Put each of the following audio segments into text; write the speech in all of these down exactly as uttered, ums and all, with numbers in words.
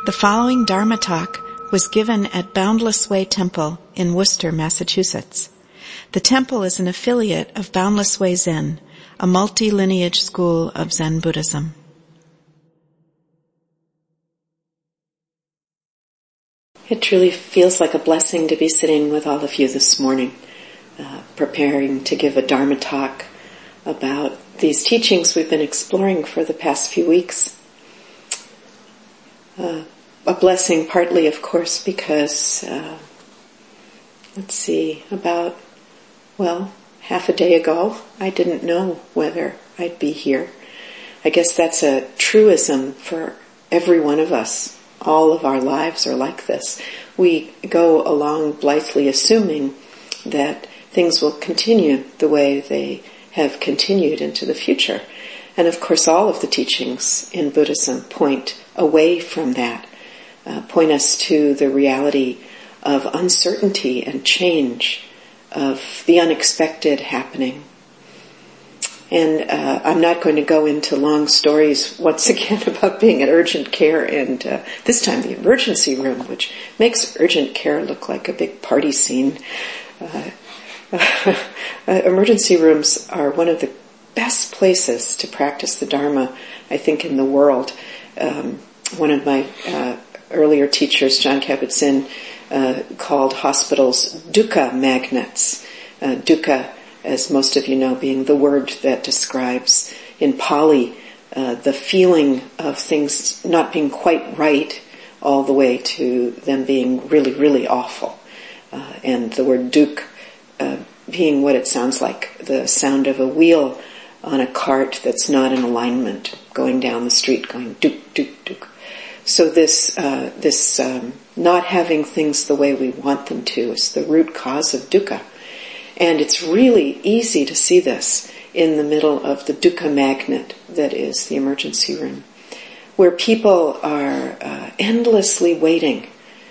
The following Dharma talk was given at Boundless Way Temple in Worcester, Massachusetts. The temple is an affiliate of Boundless Way Zen, a multi-lineage school of Zen Buddhism. It truly feels like a blessing to be sitting with all of you this morning, uh, preparing to give a Dharma talk about these teachings we've been exploring for the past few weeks. Uh, a blessing partly, of course, because, uh, let's see, about, well, half a day ago, I didn't know whether I'd be here. I guess that's a truism for every one of us. All of our lives are like this. We go along blithely assuming that things will continue the way they have continued into the future. And of course, all of the teachings in Buddhism point away from that, uh, point us to the reality of uncertainty and change, of the unexpected happening. And uh, I'm not going to go into long stories once again about being at urgent care and uh, this time the emergency room, which makes urgent care look like a big party scene. Uh, uh, emergency rooms are one of the best places to practice the Dharma, I think, in the world. Um, one of my uh, earlier teachers, John Kabat-Zinn, uh, called hospitals dukkha magnets. Uh, dukkha, as most of you know, being the word that describes in Pali uh, the feeling of things not being quite right all the way to them being really, really awful. Uh, and the word dukh uh, being what it sounds like, the sound of a wheel on a cart that's not in alignment, going down the street, going duk, duk, duk. So this, uh, this um, not having things the way we want them to is the root cause of dukkha. And it's really easy to see this in the middle of the dukkha magnet that is the emergency room, where people are uh, endlessly waiting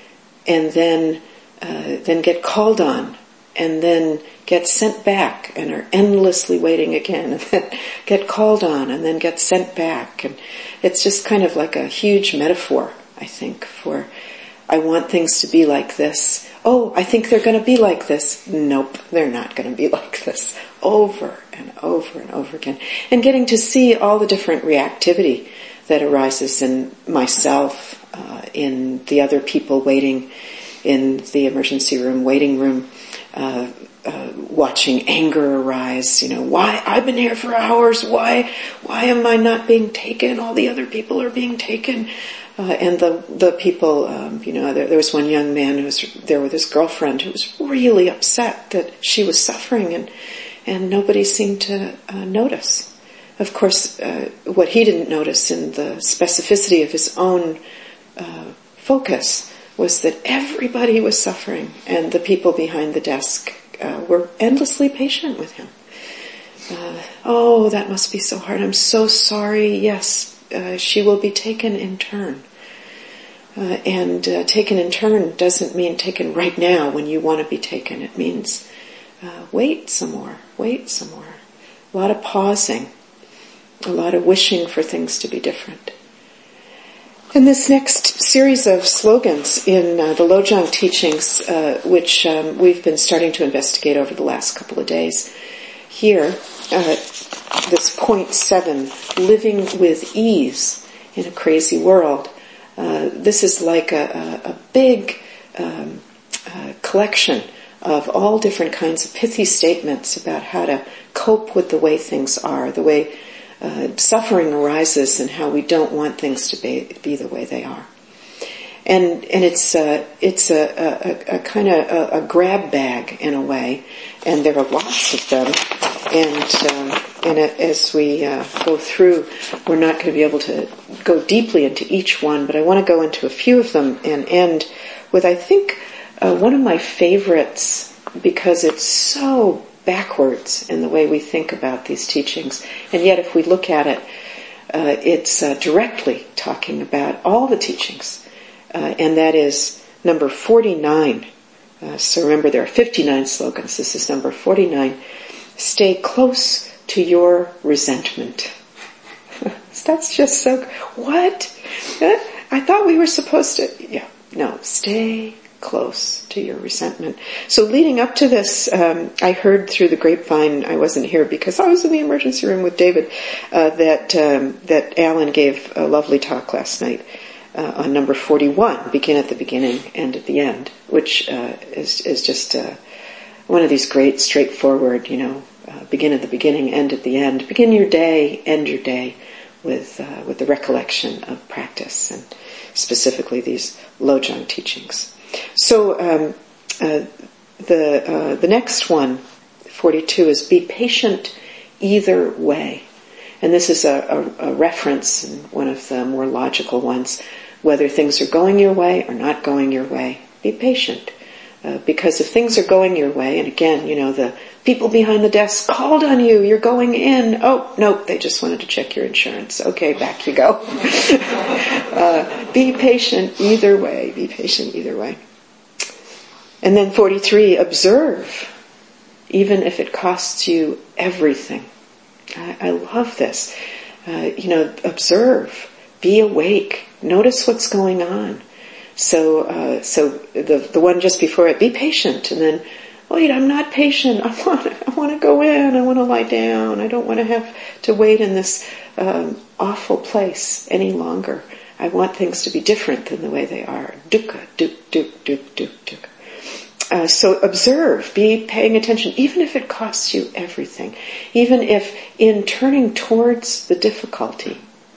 and then uh, then get called on and then get sent back and are endlessly waiting again and then get called on and then get sent back. And it's just kind of like a huge metaphor, I think, for I want things to be like this. Oh, I think they're going to be like this. Nope, they're not going to be like this. Over and over and over again. And getting to see all the different reactivity that arises in myself, uh, in the other people waiting in the emergency room, waiting room, uh, uh, watching anger arise. You know, why? I've been here for hours. Why? Why am I not being taken? All the other people are being taken. Uh, and the the people, um, you know, there, there was one young man who was there with his girlfriend who was really upset that she was suffering, and and nobody seemed to uh, notice. Of course, uh, what he didn't notice in the specificity of his own uh, focus was that everybody was suffering, and the people behind the desk uh, were endlessly patient with him. Uh, oh, that must be so hard. I'm so sorry. Yes. Uh, she will be taken in turn. Uh, and uh, taken in turn doesn't mean taken right now when you want to be taken. It means uh, wait some more, wait some more. A lot of pausing, a lot of wishing for things to be different. And this next series of slogans in uh, the Lojong teachings, uh, which um, we've been starting to investigate over the last couple of days, here, uh, this point seven, living with ease in a crazy world. Uh, this is like a, a, a big um, uh, collection of all different kinds of pithy statements about how to cope with the way things are, the way uh, suffering arises, and how we don't want things to be, be the way they are. And and it's uh, it's a, a, a kind of a, a grab bag in a way, and there are lots of them. And um, and as we uh, go through, we're not going to be able to go deeply into each one, but I want to go into a few of them and end with, I think, uh, one of my favorites, because it's so backwards in the way we think about these teachings, and yet if we look at it, uh, it's uh, directly talking about all the teachings. Uh, and that is number forty-nine. Uh, so remember, there are fifty-nine slogans. This is number forty-nine. Stay close to your resentment. That's just so... What? I thought we were supposed to, yeah, no, stay close to your resentment. So leading up to this, um, I heard through the grapevine, I wasn't here because I was in the emergency room with David, uh, that, um, that Alan gave a lovely talk last night, uh, on number forty-one, begin at the beginning, end at the end, which, uh, is, is just, uh, one of these great, straightforward, you know, uh, begin at the beginning, end at the end. Begin your day, end your day with, uh, with the recollection of practice, and specifically these Lojong teachings. So um, uh, the uh, the next one, forty-two, is be patient either way. And this is a, a, a reference, in one of the more logical ones, whether things are going your way or not going your way, be patient. Uh, because if things are going your way, and again, you know, the people behind the desk called on you, you're going in, oh, nope, they just wanted to check your insurance. Okay, back you go. uh, be patient either way, be patient either way. And then forty-three, observe, even if it costs you everything. I, I love this. Uh, you know, observe, be awake, notice what's going on. So, uh, so the the one just before it, be patient, and then, wait, I'm not patient. I want, I want to go in. I want to lie down. I don't want to have to wait in this um, awful place any longer. I want things to be different than the way they are. Dukkha, duk, duk, duk, duk, duk. Uh, so observe, be paying attention, even if it costs you everything, even if in turning towards the difficulty,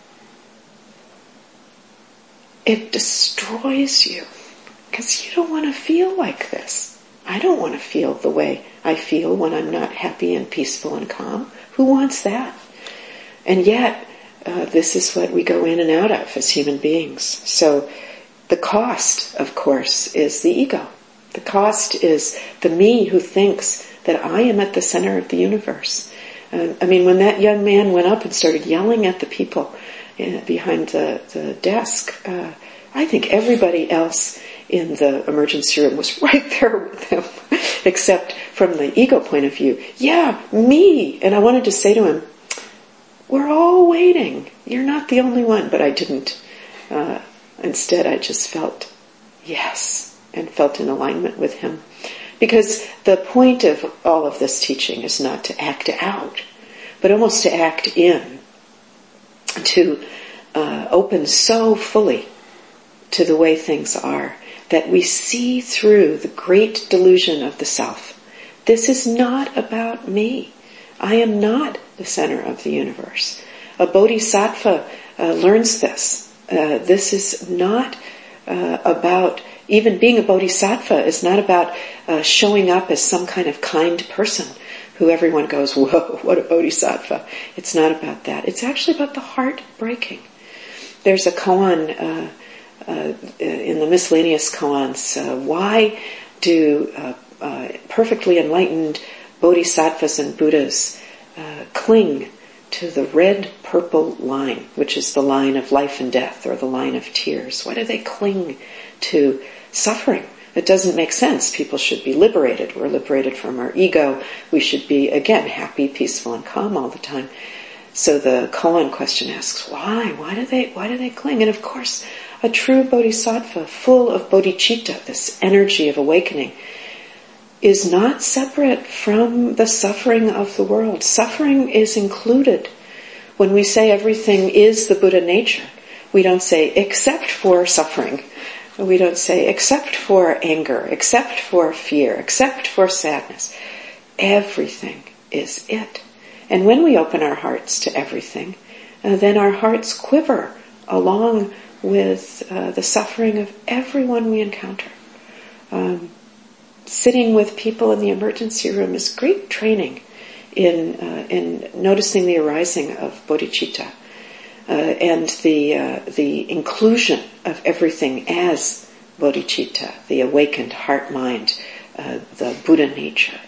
it destroys you, because you don't want to feel like this. I don't want to feel the way I feel when I'm not happy and peaceful and calm. Who wants that? And yet, uh, this is what we go in and out of as human beings. So the cost, of course, is the ego. The cost is the me who thinks that I am at the center of the universe. Uh, I mean, when that young man went up and started yelling at the people behind the, the desk, uh, I think everybody else in the emergency room was right there with him, except from the ego point of view. Yeah, me! And I wanted to say to him, we're all waiting. You're not the only one. But I didn't. Uh, instead, I just felt yes, and felt in alignment with him. Because the point of all of this teaching is not to act out, but almost to act in. To uh, open so fully to the way things are that we see through the great delusion of the self. This is not about me. I am not the center of the universe. A bodhisattva uh, learns this. Uh, this is not uh, about, even being a bodhisattva is not about uh, showing up as some kind of kind person who everyone goes, whoa, what a bodhisattva. It's not about that. It's actually about the heart breaking. There's a koan uh, uh, in the miscellaneous koans. Uh, why do uh, uh, perfectly enlightened bodhisattvas and Buddhas uh, cling to the red-purple line, which is the line of life and death, or the line of tears? Why do they cling to suffering? It doesn't make sense. People should be liberated. We're liberated from our ego. We should be, again, happy, peaceful, and calm all the time. So the koan question asks, why? Why do they, why do they cling? And of course, a true bodhisattva, full of bodhicitta, this energy of awakening, is not separate from the suffering of the world. Suffering is included. When we say everything is the Buddha nature, we don't say except for suffering. We don't say except for anger, except for fear, except for sadness. Everything is it. And when we open our hearts to everything, uh, then our hearts quiver along with uh, the suffering of everyone we encounter. Um, sitting with people in the emergency room is great training in uh, in noticing the arising of bodhicitta. Uh, and the uh, the inclusion of everything as bodhicitta, the awakened heart mind, uh, the Buddha nature.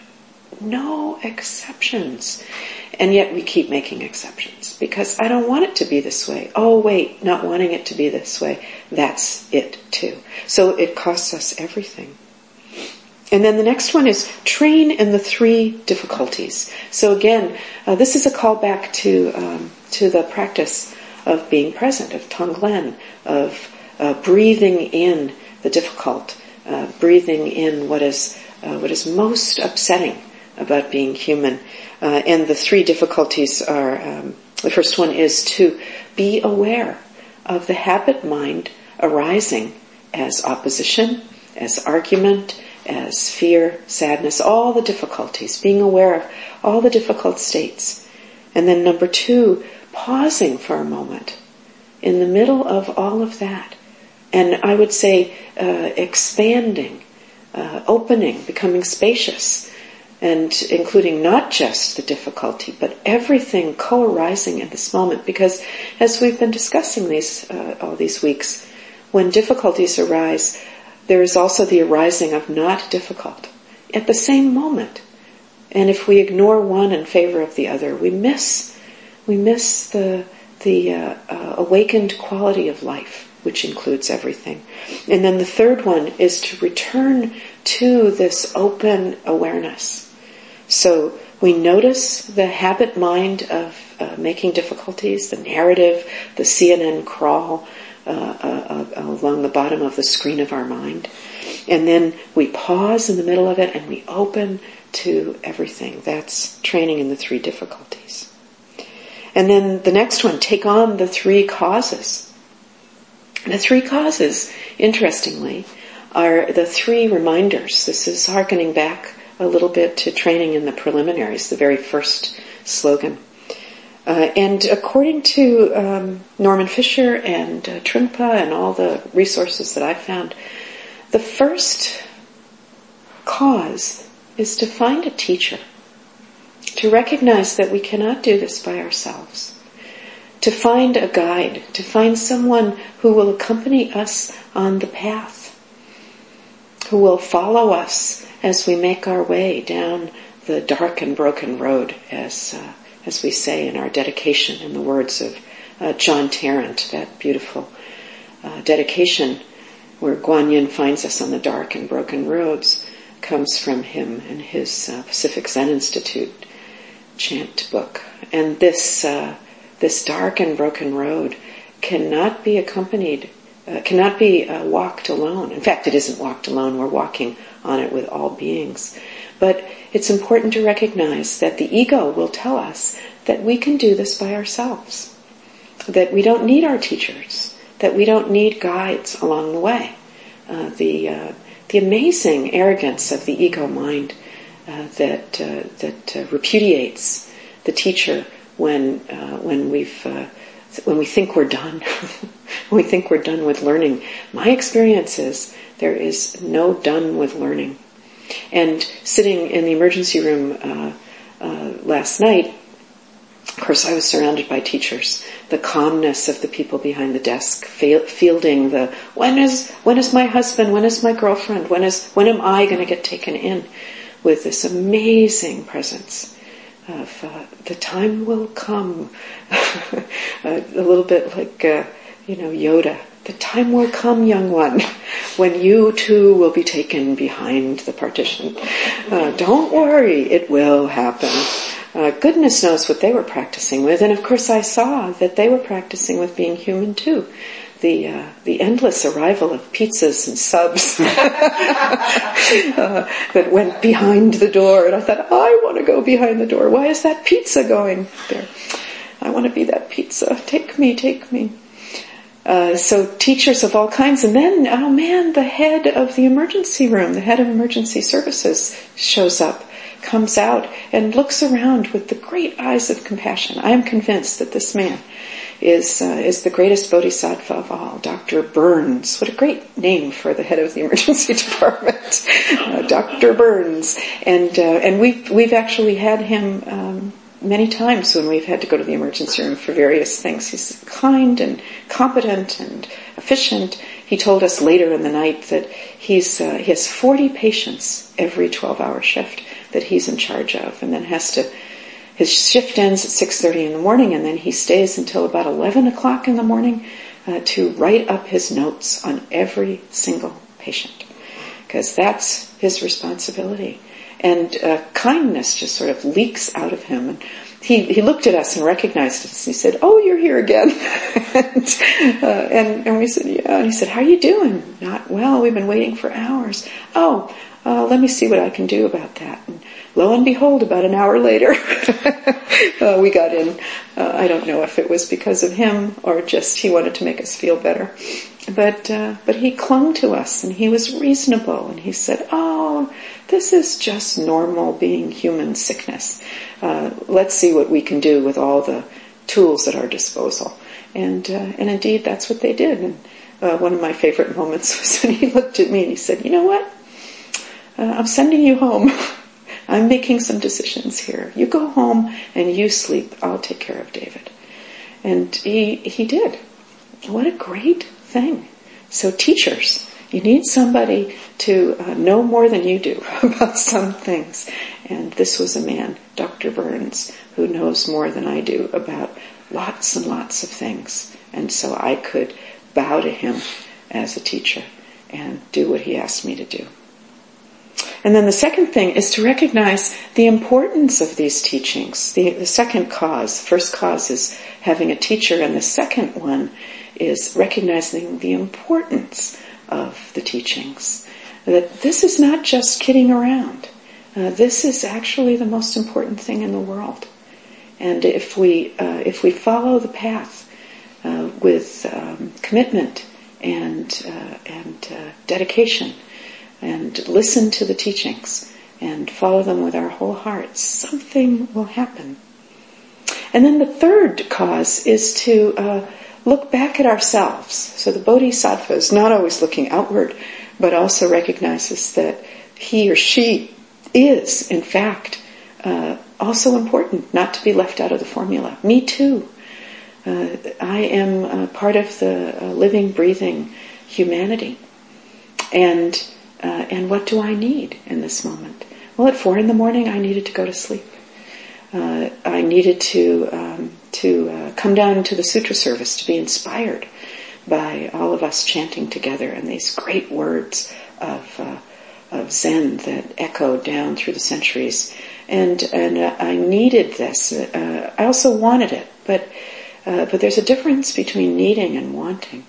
No exceptions. And yet we keep making exceptions because I don't want it to be this way. Oh wait, not wanting it to be this way, that's it too. So it costs us everything. And then the next one is train in the three difficulties. So again, uh, this is a callback to um, to the practice of being present, of Tonglen, of uh, breathing in the difficult, uh, breathing in what is uh, what is most upsetting about being human. Uh, and the three difficulties are, um, the first one is to be aware of the habit mind arising as opposition, as argument, as fear, sadness, all the difficulties, being aware of all the difficult states. And then number two, pausing for a moment in the middle of all of that. And I would say uh, expanding, uh, opening, becoming spacious, and including not just the difficulty, but everything co-arising in this moment. Because as we've been discussing these uh, all these weeks, when difficulties arise, there is also the arising of not difficult at the same moment. And if we ignore one in favor of the other, we miss we miss the the uh, uh, awakened quality of life, which includes everything. And then the third one is to return to this open awareness. So we notice the habit mind of uh, making difficulties, the narrative, the C N N crawl uh, uh, uh, along the bottom of the screen of our mind. And then we pause in the middle of it and we open to everything. That's training in the three difficulties. And then the next one, take on the three causes. The three causes, interestingly, are the three reminders. This is hearkening back a little bit to training in the preliminaries, the very first slogan. Uh, and according to um, Norman Fisher and uh, Trungpa and all the resources that I've found, the first cause is to find a teacher, to recognize that we cannot do this by ourselves, to find a guide, to find someone who will accompany us on the path, who will follow us as we make our way down the dark and broken road, as uh, as we say in our dedication, in the words of uh, John Tarrant, that beautiful uh, dedication where Guanyin finds us on the dark and broken roads, comes from him in his uh, Pacific Zen Institute chant book. And this uh, this dark and broken road cannot be accompanied, uh, cannot be uh, walked alone. In fact, it isn't walked alone. We're walking on it with all beings. But it's important to recognize that the ego will tell us that we can do this by ourselves, that we don't need our teachers, that we don't need guides along the way. Uh, the uh, the amazing arrogance of the ego mind uh, that uh, that uh, repudiates the teacher when uh, when we've uh, when we think we're done, when we think we're done with learning. My experience is there is no done with learning. And sitting in the emergency room uh, uh, last night, of course, I was surrounded by teachers. The calmness of the people behind the desk, fielding the when is when is my husband, when is my girlfriend, when is when am I going to get taken in, with this amazing presence of uh, the time will come, a little bit like uh, you know Yoda. The time will come, young one, when you too will be taken behind the partition. Uh, don't worry, it will happen. Uh, goodness knows what they were practicing with, and of course I saw that they were practicing with being human too. The uh, the endless arrival of pizzas and subs uh, that went behind the door, and I thought, I want to go behind the door. Why is that pizza going there? I want to be that pizza. Take me, take me. Uh, so teachers of all kinds, and then, oh man, the head of the emergency room, the head of emergency services shows up, comes out, and looks around with the great eyes of compassion. I am convinced that this man is uh, is the greatest bodhisattva of all, Doctor Burns. What a great name for the head of the emergency department, uh, Doctor Burns. And uh, and we've we've actually had him Um, many times when we've had to go to the emergency room for various things. He's kind and competent and efficient. He told us later in the night that he's uh, he has forty patients every twelve-hour shift that he's in charge of, and then has to. His shift ends at six thirty in the morning, and then he stays until about eleven o'clock in the morning uh, to write up his notes on every single patient, because that's his responsibility. And uh, kindness just sort of leaks out of him. And he, he looked at us and recognized us. He said, "Oh, you're here again." and, uh, and, and we said, "Yeah." And he said, "How are you doing?" "Not well. We've been waiting for hours." "Oh, uh, let me see what I can do about that." And lo and behold, about an hour later, uh, we got in. Uh, I don't know if it was because of him or just he wanted to make us feel better. But uh, but he clung to us, and he was reasonable, and he said, "Oh, this is just normal being human sickness. Uh, let's see what we can do with all the tools at our disposal." And uh, and indeed, that's what they did. And uh, one of my favorite moments was when he looked at me and he said, "You know what? Uh, I'm sending you home. I'm making some decisions here. You go home and you sleep. I'll take care of David." And he he did. What a great thing. So teachers, you need somebody to uh, know more than you do about some things. And this was a man, Doctor Burns, who knows more than I do about lots and lots of things. And so I could bow to him as a teacher and do what he asked me to do. And then the second thing is to recognize the importance of these teachings. The, the second cause, first cause is having a teacher, and the second one is recognizing the importance of the teachings. That this is not just kidding around. Uh, this is actually the most important thing in the world. And if we uh, if we follow the path uh, with um, commitment and uh, and uh, dedication, and listen to the teachings and follow them with our whole hearts, something will happen. And then the third cause is to uh, look back at ourselves. So the bodhisattva is not always looking outward, but also recognizes that he or she is, in fact, uh, also important, not to be left out of the formula. Me too. Uh, I am uh, part of the uh, living, breathing humanity. And Uh, and what do I need in this moment? Well, at four in the morning, I needed to go to sleep. Uh, I needed to um, to uh, come down to the sutra service to be inspired by all of us chanting together and these great words of uh, of Zen that echoed down through the centuries. And and uh, I needed this. Uh, I also wanted it, but uh, but there's a difference between needing and wanting.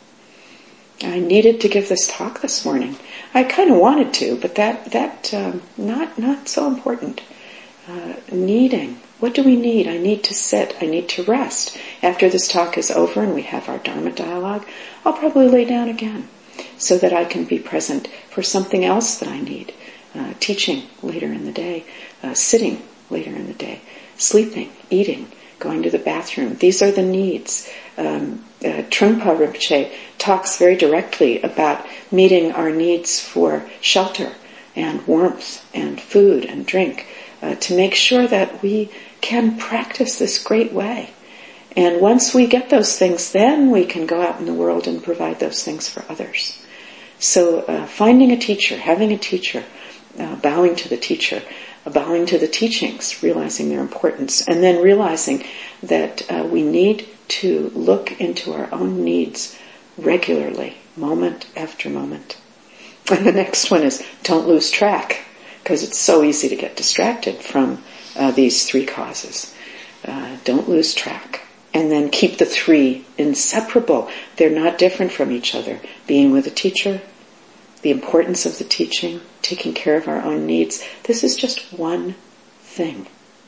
I needed to give this talk this morning. I kind of wanted to, but that that um, not not so important. Uh, needing. What do we need? I need to sit. I need to rest. After this talk is over and we have our Dharma dialogue, I'll probably lay down again so that I can be present for something else that I need. Uh, teaching later in the day, uh, sitting later in the day, sleeping, eating, going to the bathroom. These are the needs. Um, uh, Trungpa Rinpoche talks very directly about meeting our needs for shelter and warmth and food and drink uh, to make sure that we can practice this great way. And once we get those things, then we can go out in the world and provide those things for others. So uh, finding a teacher, having a teacher, uh, bowing to the teacher, bowing to the teachings, realizing their importance, and then realizing that uh, we need to look into our own needs regularly, moment after moment. And the next one is don't lose track, because it's so easy to get distracted from uh, these three causes. Uh, don't lose track. And then keep the three inseparable. They're not different from each other. Being with a teacher, the importance of the teaching, taking care of our own needs. This is just one thing.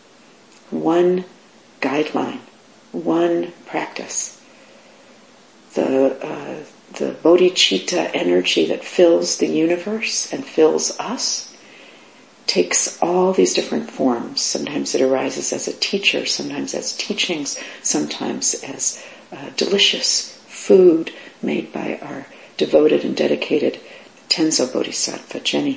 One guideline. One practice. The uh, the bodhicitta energy that fills the universe and fills us takes all these different forms. Sometimes it arises as a teacher, sometimes as teachings, sometimes as uh, delicious food made by our devoted and dedicated Tenzo Bodhisattva, Jenny.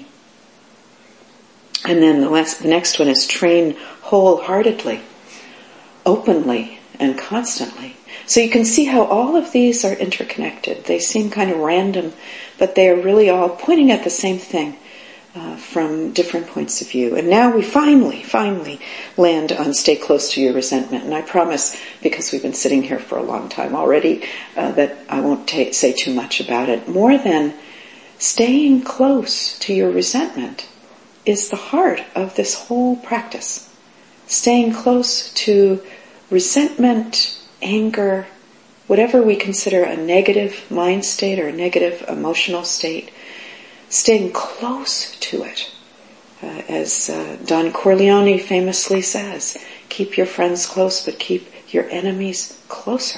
And then the, last, the next one is train wholeheartedly, openly, and constantly. So you can see how all of these are interconnected. They seem kind of random, but they are really all pointing at the same thing uh, from different points of view. And now we finally, finally land on stay close to your resentment. And I promise, because we've been sitting here for a long time already, uh, that I won't ta- say too much about it. More than staying close to your resentment is the heart of this whole practice. staying close to resentment, anger, whatever we consider a negative mind state or a negative emotional state, staying close to it. Uh, as uh, Don Corleone famously says, keep your friends close, but keep your enemies closer.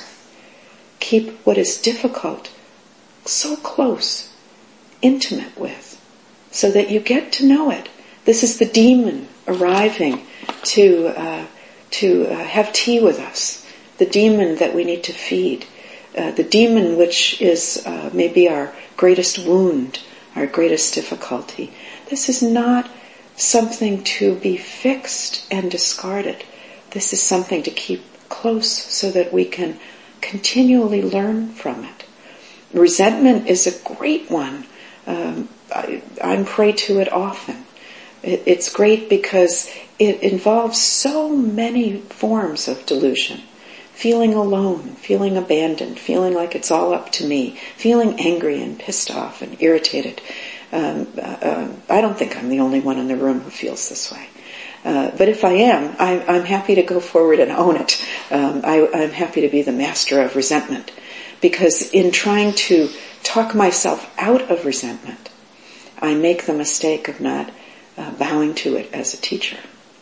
Keep what is difficult so close, intimate with, so that you get to know it. This is the demon arriving to uh, to uh, have tea with us. The demon that we need to feed. Uh, the demon which is uh, maybe our greatest wound, our greatest difficulty. This is not something to be fixed and discarded. This is something to keep close so that we can continually learn from it. Resentment is a great one. Um, I, I'm prey to it often. It, it's great because it involves so many forms of delusion. Feeling alone, feeling abandoned, feeling like it's all up to me, feeling angry and pissed off and irritated. Um, uh, I don't think I'm the only one in the room who feels this way. Uh, but if I am, I, I'm happy to go forward and own it. Um, I, I'm happy to be the master of resentment. Because in trying to talk myself out of resentment, I make the mistake of not uh, bowing to it as a teacher.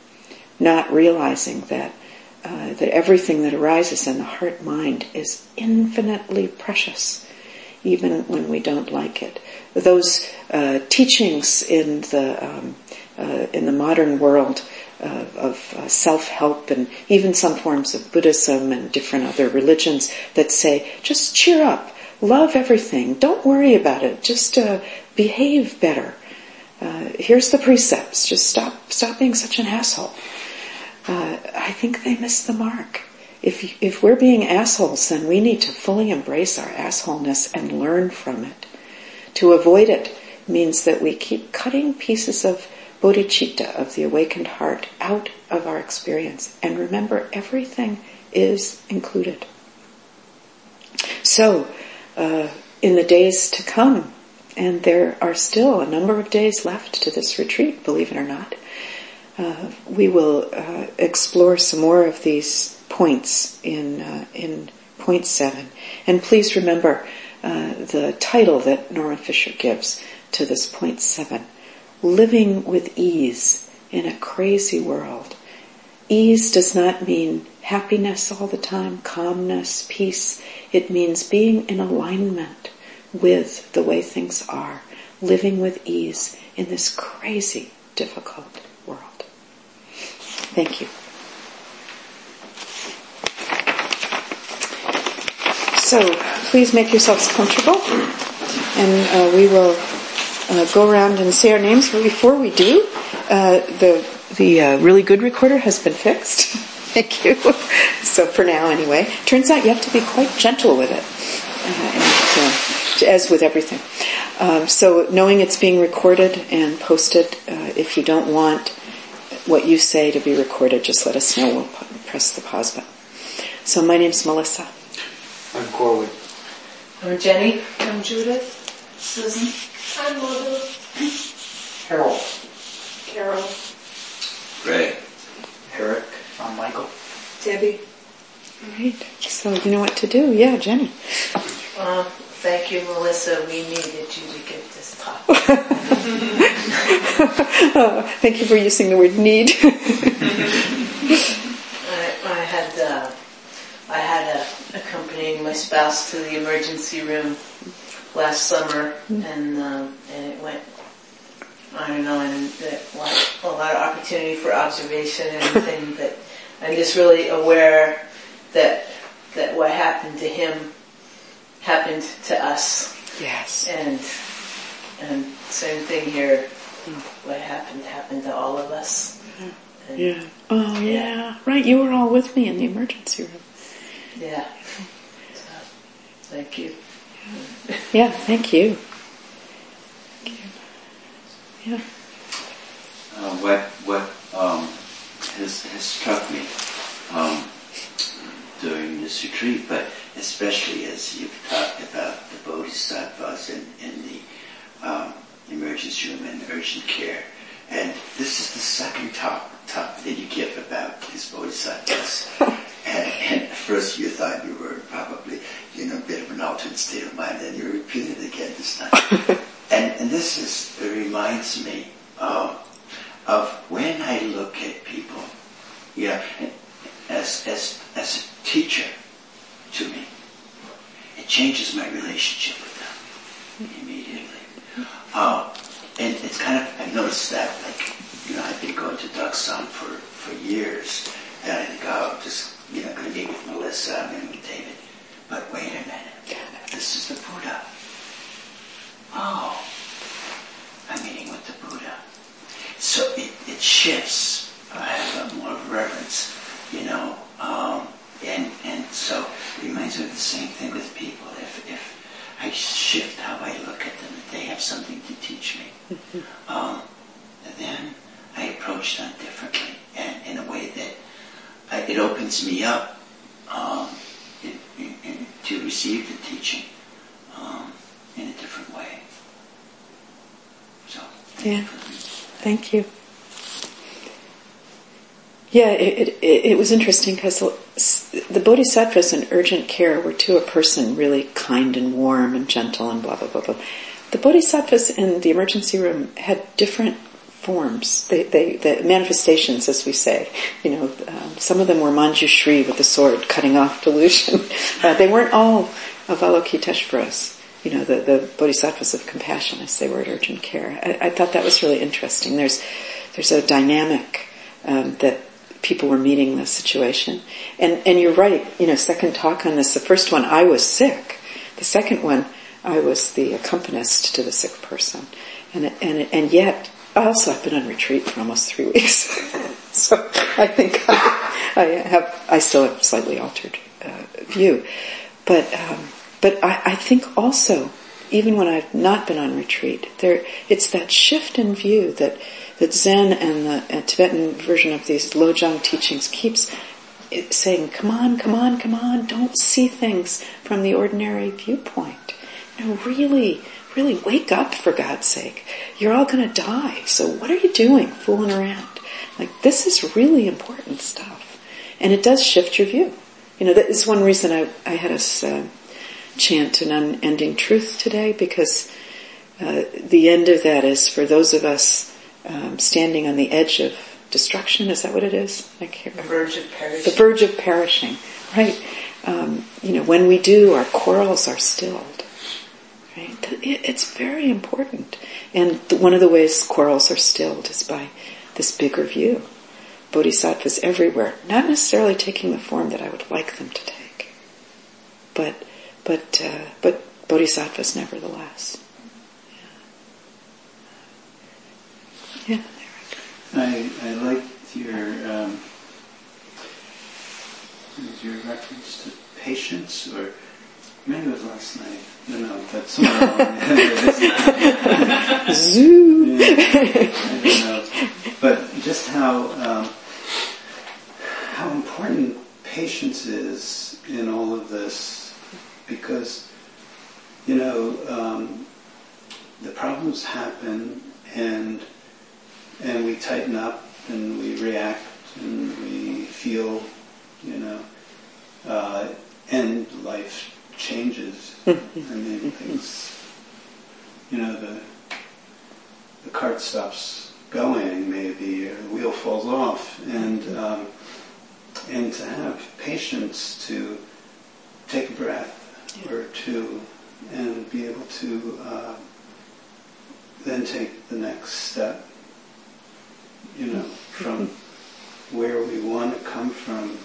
Not realizing that uh, that everything that arises in the heart-mind is infinitely precious, even when we don't like it. Those uh, teachings in the um, uh, in the modern world uh, of uh, self-help and even some forms of Buddhism and different other religions that say, just cheer up, love everything, don't worry about it, just uh, behave better. Uh, here's the precepts, just stop stop being such an asshole. Uh, I think they miss the mark. If if we're being assholes, then we need to fully embrace our assholeness and learn from it. To avoid it means that we keep cutting pieces of bodhicitta, of the awakened heart, out of our experience. And remember, everything is included. So, uh, in the days to come, and there are still a number of days left to this retreat, believe it or not, uh, we will uh, explore some more of these points in uh, in point seven. And please remember uh, the title that Norman Fisher gives to this point seven: living with ease in a crazy world. Ease does not mean happiness all the time, calmness, peace. It means being in alignment with the way things are, living with ease in this crazy, difficult world. Thank you. So, please make yourselves comfortable, and uh, we will uh, go around and say our names. But before we do, uh, the the uh, really good recorder has been fixed. Thank you. So for now, anyway, turns out you have to be quite gentle with it, uh, and, uh, as with everything. Um, so knowing it's being recorded and posted, uh, if you don't want what you say to be recorded, just let us know. We'll press the pause button. So my name's Melissa. I'm Corwin. I'm Jenny. I'm Judith. Susan. I'm Mother. Harold. Carol. Ray. Eric. I'm Michael. Debbie. All right. So you know what to do. Yeah, Jenny. Uh, thank you, Melissa. We needed you to give this talk. uh, thank you for using the word need. I, I had uh, I had a, accompanying my spouse to the emergency room last summer, mm-hmm. and um, and it went. I don't know, and it, a lot of opportunity for observation and everything, but I'm just really aware that that what happened to him happened to us. Yes. And and same thing here. What happened happened to all of us. And, yeah. Oh yeah. yeah. Right. You were all with me in the emergency room. Yeah. So, thank you. Yeah. Thank you. Thank you. Yeah. Uh, what what um, has has struck me um, during this retreat, but especially as you've talked about the bodhisattvas in, in the um, emergency room and urgent care, and this is the second talk talk that you give about these bodhisattvas. and, and at first you thought you were probably, you know, a bit of an altered state of mind, and you repeated it again this time. and, and this is, it reminds me um, of when I look at people, you know, as, as, as a teacher to me, it changes my relationship with them immediately. Uh, and it's kind of, I've noticed that, like, you know, I've been going to Duxon for, for years, and I think, oh, I'm just, you know, going to meet with Melissa, I'm going to meet David. But wait a minute, this is the Buddha. Oh, I'm meeting with the Buddha. So it, it shifts. I have a more reverence, you know, um, and and so it reminds me of the same thing with people. If if I shift how I look at them, if they have something to teach me, um, then I approach them differently, and in a way that I, it opens me up um, in, in, in, to receive the teaching um, in a different way. So, thank yeah, you for thank you. Yeah, it, it, it was interesting because the bodhisattvas in urgent care were to a person really kind and warm and gentle and blah, blah, blah, blah. The bodhisattvas in the emergency room had different forms, they, they, the manifestations, as we say. You know, um, some of them were Manjushri with the sword cutting off delusion. uh, they weren't all Avalokiteshvaras, you know, the, the bodhisattvas of compassion, as they were at urgent care. I, I thought that was really interesting. There's, there's a dynamic um, that people were meeting the situation. And, and you're right, you know, second talk on this, the first one, I was sick. The second one, I was the accompanist to the sick person. And, and, and yet, I also have been on retreat for almost three weeks. So I think I, I have, I still have a slightly altered uh, view. But, um, but I, I think also, even when I've not been on retreat, there, it's that shift in view that, that Zen and the uh, Tibetan version of these Lojong teachings keeps saying, come on, come on, come on, don't see things from the ordinary viewpoint. You know, really, really wake up, for God's sake. You're all going to die, so what are you doing fooling around? Like, this is really important stuff. And it does shift your view. You know, that is one reason I, I had us uh, chant an unending truth today, because uh, the end of that is for those of us um, standing on the edge of destruction. Is that what it is? I can't remember. The verge of perishing. The verge of perishing, right? Um, you know, when we do, our quarrels are stilled. Right? It's very important. And one of the ways quarrels are stilled is by this bigger view. Bodhisattvas everywhere, not necessarily taking the form that I would like them to take, but but uh, but bodhisattvas nevertheless. Yeah. Yeah. I I liked your um, your reference to patience, or maybe it was last night. No, no, but somewhere along Zoo. Yeah, I don't know. But just how um, how important patience is in all of this, because you know um, the problems happen, and and we tighten up and we react and we feel, you know, uh, and life changes. I mean, things, you know, the the cart stops going, maybe, or the wheel falls off, and um, and to have patience to take a breath or two and be able to uh, then take the next step, you know, from where we want to come from,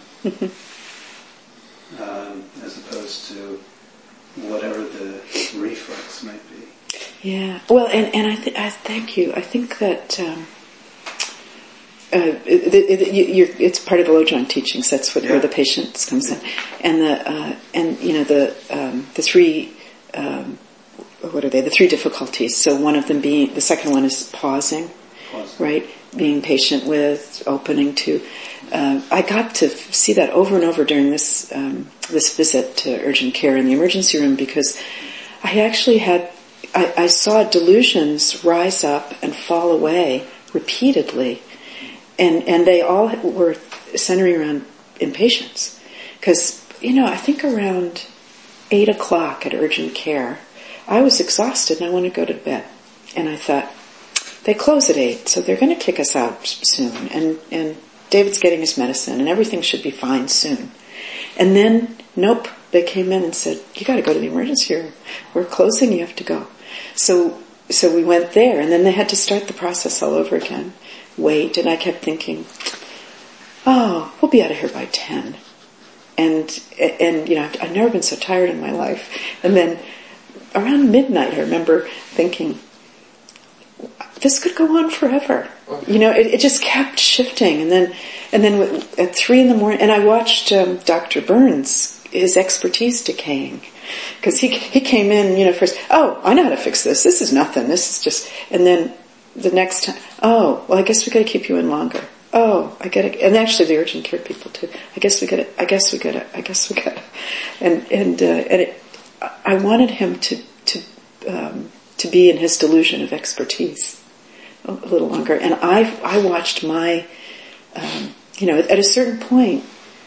um, as opposed to whatever the reflex might be. Yeah. Well, and, and I, th- I thank you. I think that um, uh, it, it, it, you're, it's part of the Lojong teachings. That's what, yeah. where the patience comes in, and the uh, and you know the um, the three um, what are they? The three difficulties. So one of them being, the second one is pausing, pausing. Right? Being patient with, opening to. Uh, I got to f- see that over and over during this um, this visit to urgent care in the emergency room, because I actually had. I, I saw delusions rise up and fall away repeatedly, and and they all were centering around impatience, because you know I think around eight o'clock at urgent care, I was exhausted and I wanted to go to bed, and I thought they close at eight, so they're going to kick us out soon, and and David's getting his medicine, and everything should be fine soon. And then, nope, they came in and said, you got to go to the emergency room. We're closing, you have to go. So so we went there, and then they had to start the process all over again. Wait, and I kept thinking, oh, we'll be out of here by ten. And, and you know, I've, I've never been so tired in my life. And then around midnight, I remember thinking, this could go on forever. You know, it, it just kept shifting. And then, and then at three in the morning, and I watched um, Doctor Burns, his expertise decaying. Because he he came in, you know, first, oh, I know how to fix this. This is nothing. This is just, and then the next time, oh, well, I guess we got to keep you in longer. Oh, I get it. And actually the urgent care people too. I guess we got it. I guess we got it. I guess we got it. And, and, uh, and it, I wanted him to, to, um, to be in his delusion of expertise a little longer. And I, I watched my, um, you know, at a certain point,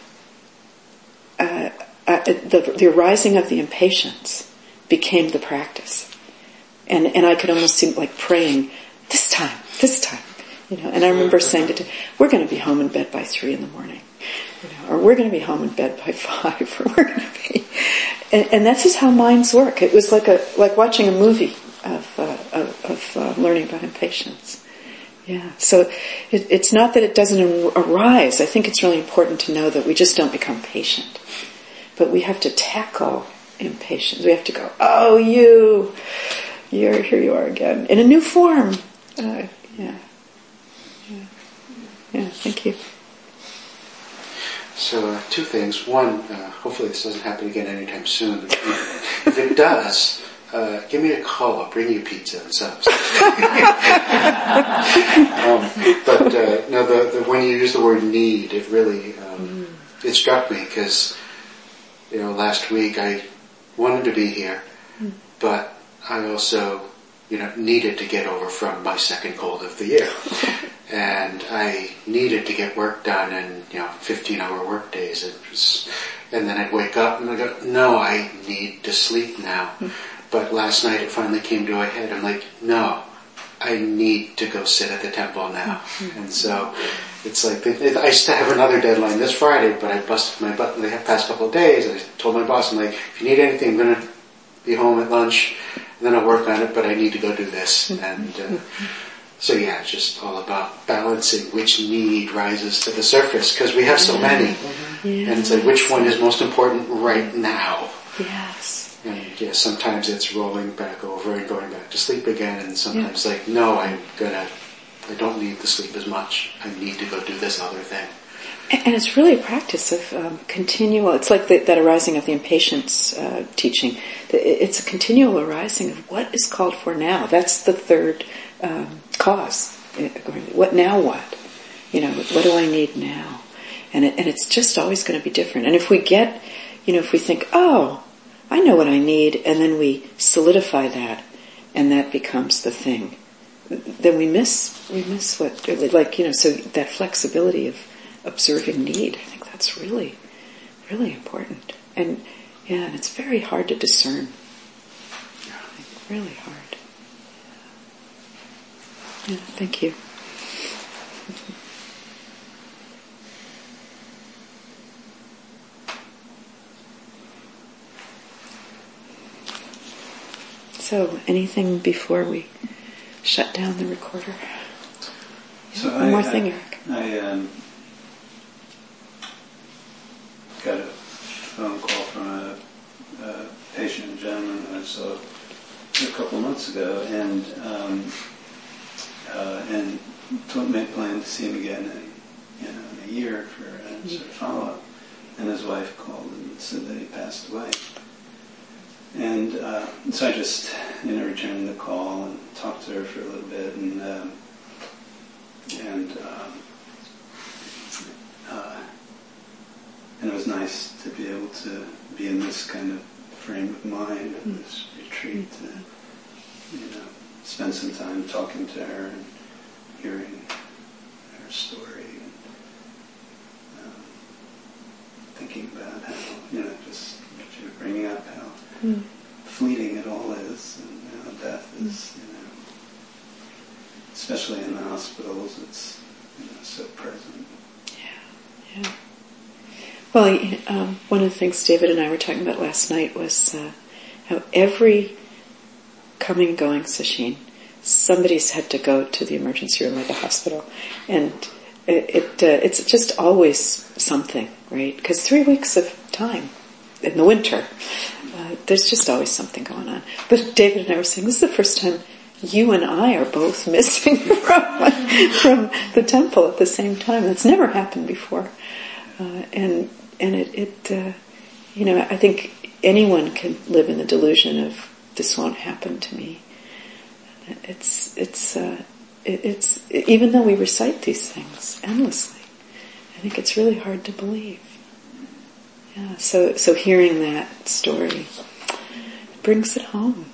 uh, uh, the, the arising of the impatience became the practice. And, and I could almost seem like praying, this time, this time, you know. And I remember saying to, we're going to be home in bed by three in the morning, you know, or we're going to be home in bed by five, or we're going to be, and, and that's just how minds work. It was like a, like watching a movie of, uh, of, of uh, learning about impatience. Yeah. So it, it's not that it doesn't arise. I think it's really important to know that we just don't become patient, but we have to tackle impatience. We have to go, oh, you, you're, here you are again, in a new form. Uh, yeah. yeah. Yeah, thank you. So, uh, two things. One, uh, hopefully this doesn't happen again anytime soon. If it does, uh, give me a call. I'll bring you pizza and subs. um, but, uh, no, the, the, when you use the word need, it really, um, mm. it struck me because, you know, last week I wanted to be here, mm. but I also, you know, needed to get over from my second cold of the year. And I needed to get work done in, you know, fifteen hour work days. It was, and then I'd wake up and I'd go, no, I need to sleep now. Mm. But last night it finally came to a head. I'm like, no, I need to go sit at the temple now. Mm. And so it's like, I used to have another deadline this Friday, but I busted my butt in the past couple of days. I told my boss, I'm like, if you need anything, I'm going to be home at lunch. And then I'll work on it, but I need to go do this. And uh, so yeah, it's just all about balancing which need rises to the surface, because we have so many. Yes. And it's like, which one is most important right now? Yes. And yeah, sometimes it's rolling back over and going back to sleep again, and sometimes yeah. like, no, I'm gonna, I don't need to sleep as much. I need to go do this other thing. And it's really a practice of um, continual, it's like the, that arising of the impatience uh, teaching. It's a continual arising of what is called for now. That's the third um, cause. What now what? You know, what do I need now? And, it, and it's just always going to be different. And if we get, you know, if we think, oh, I know what I need, and then we solidify that, and that becomes the thing, then we miss, we miss what, like, you know, so that flexibility of observing need, I think that's really, really important. And yeah, and it's very hard to discern. Really hard. Yeah, thank you. So, anything before we shut down the recorder? So One I, more I, thing, Eric. I um, got a phone call from a, a patient, a gentleman that I saw a couple of months ago, and um, uh, and told me plan to see him again in, you know, in a year for a sort of follow-up. And his wife called and said that he passed away. And uh, so I just, you know, returned the call and talked to her for a little bit, and um, and um, uh, and it was nice to be able to be in this kind of frame of mind, in this retreat, to, you know, spend some time talking to her and hearing her story, and um, thinking about how, you know, just what you were bringing up, how mm. fleeting it all is, and how death is, you know, especially in the hospitals, it's, you know, so present. Yeah, yeah. Well, um, one of the things David and I were talking about last night was uh, how every coming and going sesshin, somebody's had to go to the emergency room or the hospital, and it, it uh, it's just always something, right? Because three weeks of time in the winter, uh, there's just always something going on. But David and I were saying, this is the first time you and I are both missing from from the temple at the same time. That's never happened before, uh, and and it, it uh, you know, I think anyone can live in the delusion of this won't happen to me. It's it's uh, it, it's even though we recite these things endlessly, I think it's really hard to believe. Yeah. So so hearing that story brings it home.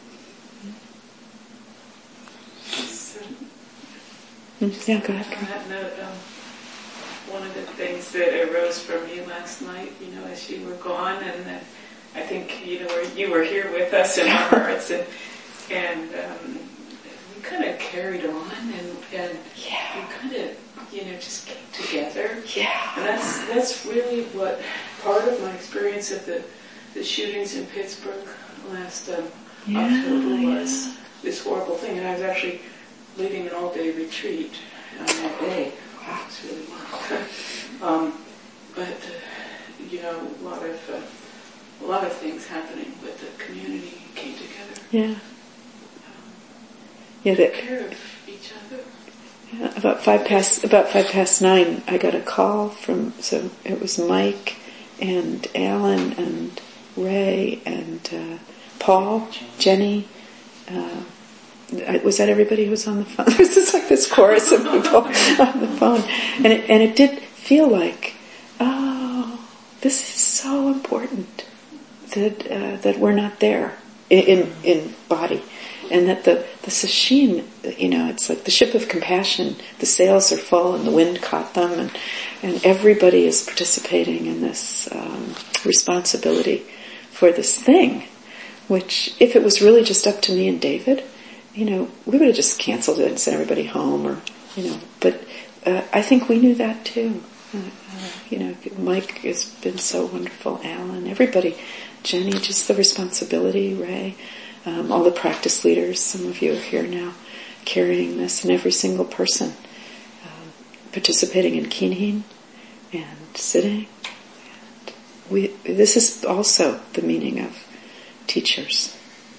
Yeah, go ahead. On that note, um, one of the things that arose from you last night, you know, as you were gone, and then I think you know you were here with us in our hearts, and and um, we kind of carried on, and and yeah. we kind of you know just came together. Yeah, and that's that's really what part of my experience of the the shootings in Pittsburgh last um, yeah, October was yeah. this horrible thing, and I was actually leading an all-day retreat on that day. Wow, it's really wild. um, but uh, you know, a lot of uh, a lot of things happening, but the community came together. Yeah. Um, yeah. took care of each other. Yeah. About five past about five past nine, I got a call from. So it was Mike and Alan and Ray and uh, Paul, Jenny. Uh, Was that everybody who was on the phone? It was just like this chorus of people on the phone. And it, and it did feel like, oh, this is so important that uh, that we're not there in in body. And that the, the sesshin, you know, it's like the ship of compassion. The sails are full and the wind caught them, and, and everybody is participating in this um, responsibility for this thing, which if it was really just up to me and David, you know, we would have just canceled it and sent everybody home, or, you know, but uh, I think we knew that too. Uh, uh, you know, Mike has been so wonderful, Alan, everybody, Jenny, just the responsibility, Ray, um, all the practice leaders, some of you are here now, carrying this, and every single person um, participating in kinhin and sitting. And we, this is also the meaning of teachers.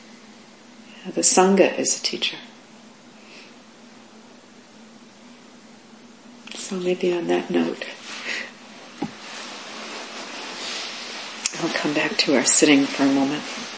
The Sangha is a teacher. So maybe on that note, I'll come back to our sitting for a moment.